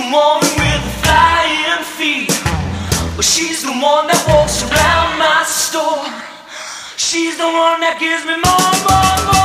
woman with the flying feet. Well, she's the one that walks around my store. She's the one that gives me more.